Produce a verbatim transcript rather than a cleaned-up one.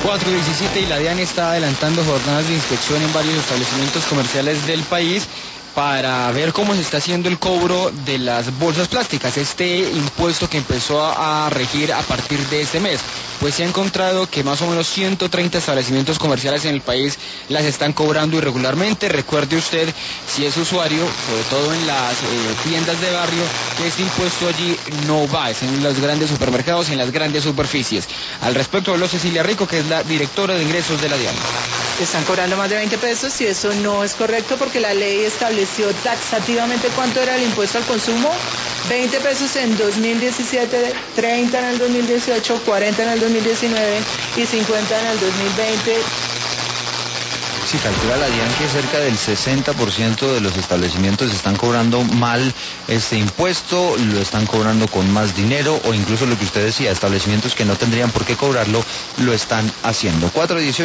cuatro diecisiete y la DIAN está adelantando jornadas de inspección en varios establecimientos comerciales del país para ver cómo se está haciendo el cobro de las bolsas plásticas, este impuesto que empezó a regir a partir de este mes. Pues se ha encontrado que más o menos ciento treinta establecimientos comerciales en el país las están cobrando irregularmente. Recuerde usted, si es usuario, sobre todo en las eh, tiendas de barrio, que este impuesto allí no va, es en los grandes supermercados y en las grandes superficies. Al respecto habló Cecilia Rico, que es la directora de ingresos de la DIAN. Están cobrando más de veinte pesos y eso no es correcto porque la ley estableció taxativamente cuánto era el impuesto al consumo. veinte pesos en dos mil diecisiete, treinta en el dos mil dieciocho, cuarenta en el dos mil diecinueve y cincuenta en el dos mil veinte. Sí, calcula la DIAN que cerca del sesenta por ciento de los establecimientos están cobrando mal este impuesto, lo están cobrando con más dinero o incluso lo que usted decía, establecimientos que no tendrían por qué cobrarlo, lo están haciendo. cuatro dieciocho